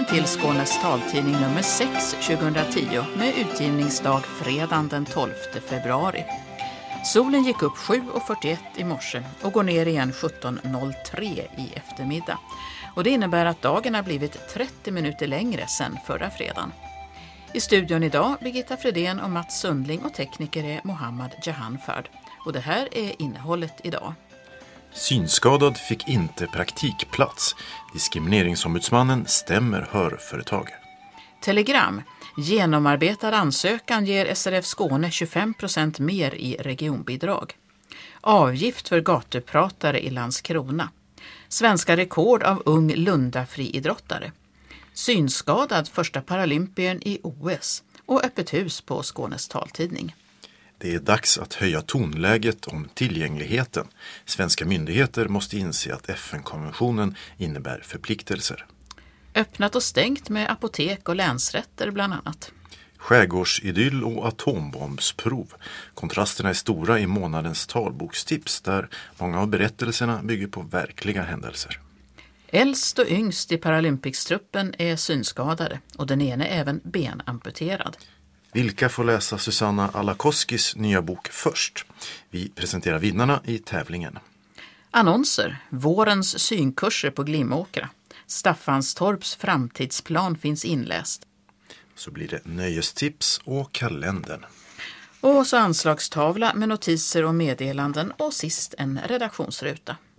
Välkommen till Skånes taltidning nummer 6 2010 med utgivningsdag fredagen den 12 februari. Solen gick upp 7.41 i morse och går ner igen 17.03 i eftermiddag. Och det innebär att dagen har blivit 30 minuter längre sedan förra fredagen. I studion idag Birgitta Fredén och Mats Sundling och tekniker är Mohammad Jahanfard. Och det här är innehållet idag. Synskadad fick inte praktikplats. Diskrimineringsombudsmannen stämmer hörföretag. Telegram. Genomarbetad ansökan ger SRF Skåne 25% mer i regionbidrag. Avgift för gatupratare i Landskrona. Svenska rekord av ung Lunda-friidrottare. Synskadad första paralympien i OS. Och öppet hus på Skånes taltidning. Det är dags att höja tonläget om tillgängligheten. Svenska myndigheter måste inse att FN-konventionen innebär förpliktelser. Öppnat och stängt med apotek och länsrätter bland annat. Skärgårdsidyll och atombombsprov. Kontrasterna är stora i månadens talbokstips där många av berättelserna bygger på verkliga händelser. Äldst och yngst i Paralympics-truppen är synskadade och den ene även benamputerad. Vilka får läsa Susanna Alakoskis nya bok först? Vi presenterar vinnarna i tävlingen. Annonser. Vårens synkurser på Glimåkra. Staffanstorps framtidsplan finns inläst. Så blir det nöjestips och kalendern. Och så anslagstavla med notiser och meddelanden och sist en redaktionsruta.